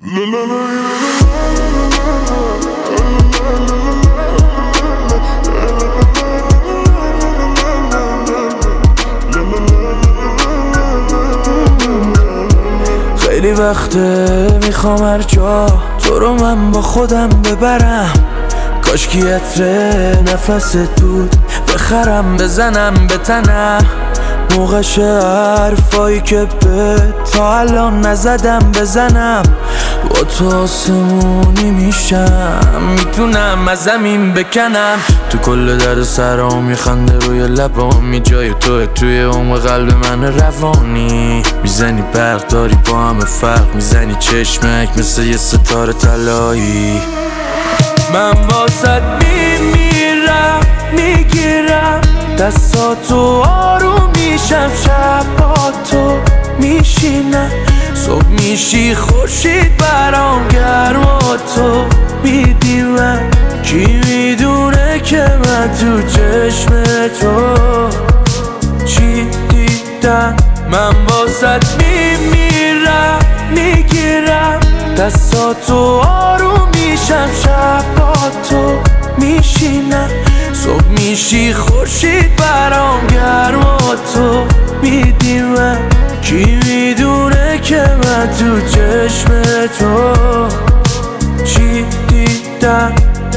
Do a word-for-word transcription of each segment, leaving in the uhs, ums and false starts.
خیلی وقته میخوام هر جا تو رو من با خودم ببرم، کاش کی عطر نفست بود بخرم بزنم به تنم، موقعش حرفایی که به تا الان نزدم بزنم، با تو آسمونی میشم میتونم از زمین بکنم، تو کل درد سرام میخنده روی لبامی، جای توه توی عمق قلب من روانی، میزنی برق داری با همه فرق، میزنی چشمک مثل یه ستاره طلایی، من واسط میمیرم میگیرم دستاتو آروم میشم، شب با تو میشینم، صبح میشی خورشید برام گرم و تو میدی من، کی میدونه که من تو چشم تو چی دیدم، من واسط میمیرم میگیرم دستاتو آروم میشم، شب با تو میشینم، صبح میشی خورشید برام گرم و تو میدی من، کی میدونه که من تو چشم تو چی دیدم.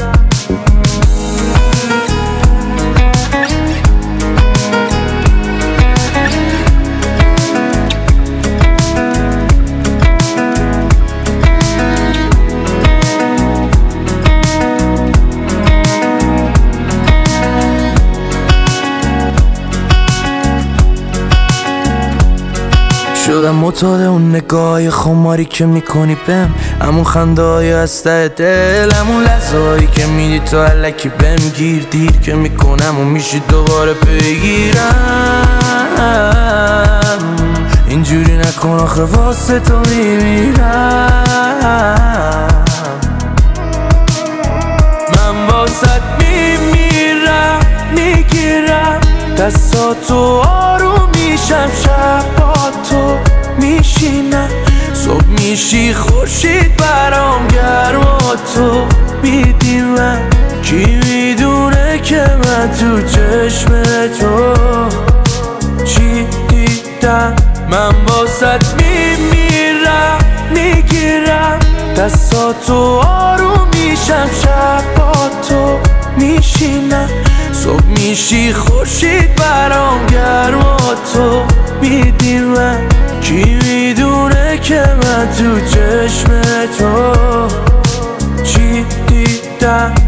شدم معتاد اون نگاه خماری که میکنی بهم، همون خنده های از ته دل، همون لحظه هایی که میدی تو الکی بهم گیر، دیر که میکنم و میشی دوباره بگیرم، اینجوری نکن آخه واسه تو میمیرم، من واسط میمیرم میگیرم دستاتو آروم میشم، شب با تو میشینم، صبح میشی خورشید برام گرم و تو میدی من، کی میدونه که من تو چشم تو چی دیدم، من واسط میمیرم میگیرم دستاتو آروم میشم، شب با تو میشینم، صبح میشی خورشید برام گرم و تو میدی من، کی میدونه که من تو چشم تو چی دیدم.